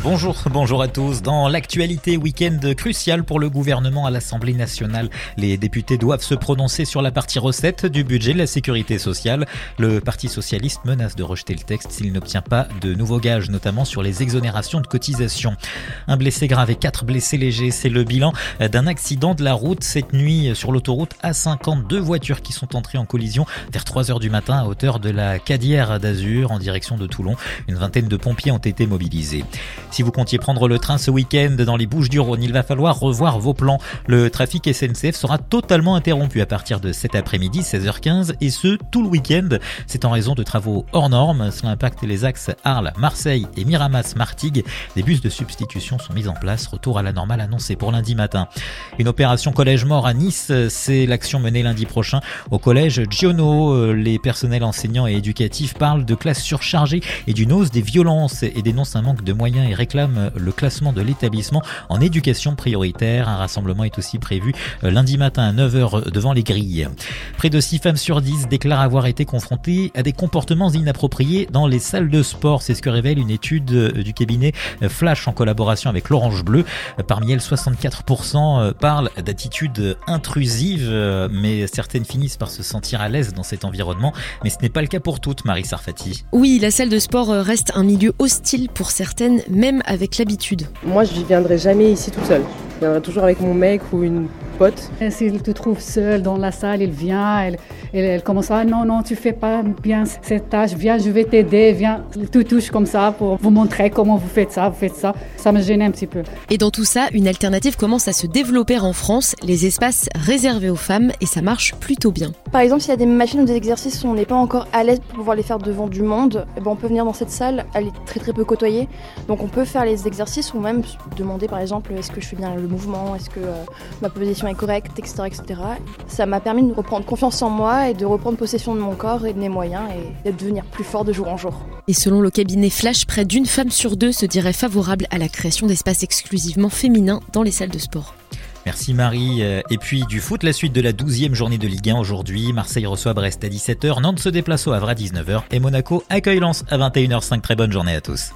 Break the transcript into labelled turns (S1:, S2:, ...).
S1: Bonjour à tous. Dans l'actualité, week-end crucial pour le gouvernement à l'Assemblée nationale. Les députés doivent se prononcer sur la partie recette du budget de la sécurité sociale. Le Parti socialiste menace de rejeter le texte s'il n'obtient pas de nouveaux gages, notamment sur les exonérations de cotisations. Un blessé grave et 4 blessés légers, c'est le bilan d'un accident de la route cette nuit sur l'autoroute A50. 2 voitures qui sont entrées en collision vers 3h du matin à hauteur de la Cadière d'Azur en direction de Toulon. Une vingtaine de pompiers ont été mobilisés. Si vous comptiez prendre le train ce week-end dans les Bouches-du-Rhône, il va falloir revoir vos plans. Le trafic SNCF sera totalement interrompu à partir de cet après-midi, 16h15, et ce, tout le week-end. C'est en raison de travaux hors normes. Cela impacte les axes Arles, Marseille et Miramas-Martigues. Des bus de substitution sont mis en place. Retour à la normale annoncé pour lundi matin. Une opération collège mort à Nice, c'est l'action menée lundi prochain au collège Giono. Les personnels enseignants et éducatifs parlent de classes surchargées et d'une hausse des violences et dénoncent un manque de moyens et réclament le classement de l'établissement en éducation prioritaire. Un rassemblement est aussi prévu lundi matin à 9h devant les grilles. Près de 6 femmes sur 10 déclarent avoir été confrontées à des comportements inappropriés dans les salles de sport. C'est ce que révèle une étude du cabinet Flash en collaboration avec l'Orange Bleu. Parmi elles, 64% parlent d'attitudes intrusives, mais certaines finissent par se sentir à l'aise dans cet environnement. Mais ce n'est pas le cas pour toutes, Marie Sarfati.
S2: Oui, la salle de sport reste un milieu hostile pour certaines, même avec l'habitude.
S3: Moi, je ne viendrai jamais ici tout seul. Je viendrai toujours avec mon mec ou une pote.
S4: S'il te trouve seul dans la salle, il vient, elle commence à non, tu fais pas bien cette tâche, viens, je vais t'aider, viens, tout touche comme ça pour vous montrer comment vous faites ça. Ça me gêne un petit peu.
S2: Et dans tout ça, une alternative commence à se développer en France, les espaces réservés aux femmes, et ça marche plutôt bien.
S5: Par exemple, s'il y a des machines ou des exercices où on n'est pas encore à l'aise pour pouvoir les faire devant du monde, on peut venir dans cette salle, elle est très très peu côtoyée, donc on peut faire les exercices ou même demander par exemple est-ce que je fais bien le mouvement, est-ce que ma position est correcte, etc., etc. Ça m'a permis de reprendre confiance en moi et de reprendre possession de mon corps et de mes moyens et de devenir plus fort de jour en jour.
S2: Et selon le cabinet Flash, près d'une femme sur 2 se dirait favorable à la création d'espaces exclusivement féminins dans les salles de sport.
S1: Merci Marie. Et puis du foot, la suite de la 12e journée de Ligue 1 aujourd'hui. Marseille reçoit Brest à 17h, Nantes se déplace au Havre à 19h et Monaco accueille Lens à 21h05. Très bonne journée à tous.